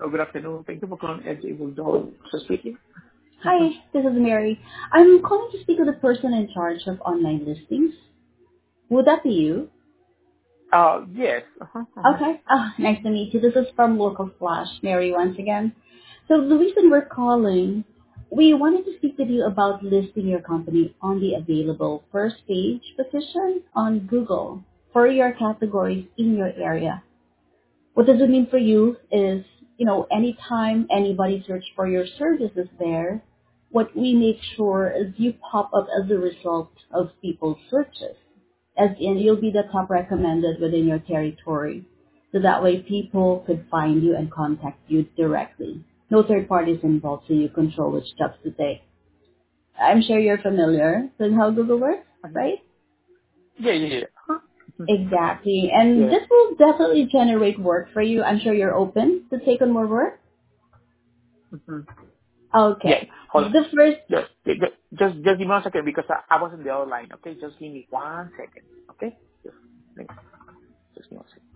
Good afternoon. Thank you for calling LG Bulldog. So speaking. Hi, this is Mary. I'm calling to speak with the person in charge of online listings. Would that be you? Yes. Okay. Nice to meet you. This is from Local Flash, Mary once again. So the reason we're calling, we wanted to speak with you about listing your company on the available first page position on Google for your categories in your area. What does it mean for you is, anytime anybody search for your services there, what we make sure is you pop up as a result of people's searches. As in, you'll be the top recommended within your territory. So that way people could find you and contact you directly. No third parties involved, so you control which steps to take. I'm sure you're familiar with how Google works, right? Yeah. Exactly. And Yeah. this will definitely generate work for you. I'm sure you're open to take on more work. Mm-hmm. Yeah. Okay. Hold on. The first, Just give me 1 second because I was in the other line. Okay, just give me 1 second. Okay, just give me 1 second.